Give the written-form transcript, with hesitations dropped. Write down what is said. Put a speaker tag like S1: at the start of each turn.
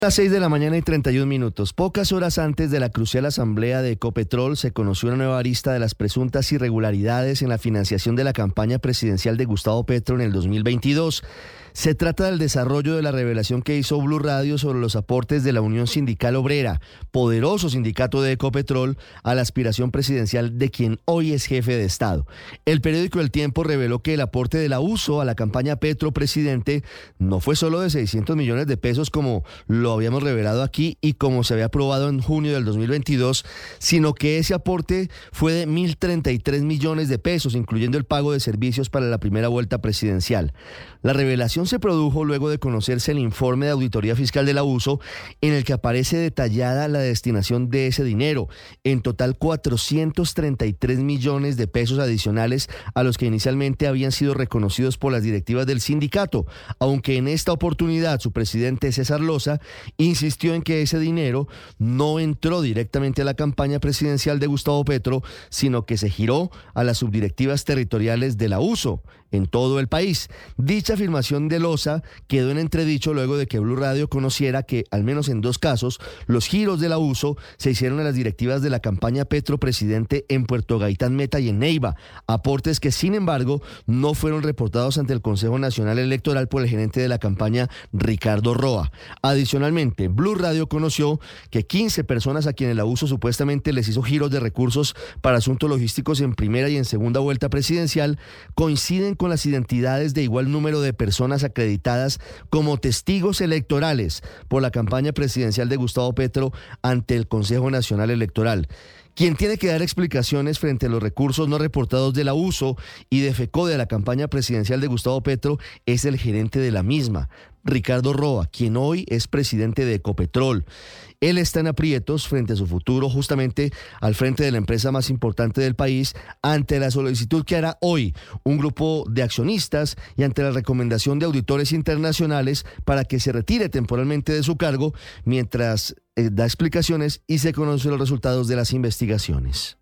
S1: Las 6 de la mañana y 31 minutos. Pocas horas antes de la crucial asamblea de Ecopetrol se conoció una nueva arista de las presuntas irregularidades en la financiación de la campaña presidencial de Gustavo Petro en el 2022. Se trata del desarrollo de la revelación que hizo Blue Radio sobre los aportes de la Unión Sindical Obrera, poderoso sindicato de Ecopetrol, a la aspiración presidencial de quien hoy es jefe de Estado. El periódico El Tiempo reveló que el aporte de la USO a la campaña Petro Presidente no fue solo de 600 millones de pesos como lo habíamos revelado aquí y como se había aprobado en junio del 2022, sino que ese aporte fue de 1.033 millones de pesos, incluyendo el pago de servicios para la primera vuelta presidencial. La revelación se produjo luego de conocerse el informe de auditoría fiscal de la USO, en el que aparece detallada la destinación de ese dinero, en total 433 millones de pesos adicionales a los que inicialmente habían sido reconocidos por las directivas del sindicato, aunque en esta oportunidad su presidente César Loza insistió en que ese dinero no entró directamente a la campaña presidencial de Gustavo Petro, sino que se giró a las subdirectivas territoriales de la USO en todo el país. Dicha afirmación de Loza quedó en entredicho luego de que Blue Radio conociera que, al menos en 2 casos, los giros de la USO se hicieron a las directivas de la campaña Petro Presidente en Puerto Gaitán, Meta y en Neiva, aportes que, sin embargo, no fueron reportados ante el Consejo Nacional Electoral por el gerente de la campaña, Ricardo Roa. Adicionalmente, Blue Radio conoció que 15 personas a quienes la USO supuestamente les hizo giros de recursos para asuntos logísticos en primera y en segunda vuelta presidencial coinciden con las identidades de igual número de personas acreditadas como testigos electorales por la campaña presidencial de Gustavo Petro ante el Consejo Nacional Electoral. Quien tiene que dar explicaciones frente a los recursos no reportados de la USO y de FECODE a la campaña presidencial de Gustavo Petro es el gerente de la misma, Ricardo Roa, quien hoy es presidente de Ecopetrol. Él está en aprietos frente a su futuro, justamente al frente de la empresa más importante del país, ante la solicitud que hará hoy un grupo de accionistas y ante la recomendación de auditores internacionales para que se retire temporalmente de su cargo mientras da explicaciones y se conocen los resultados de las investigaciones.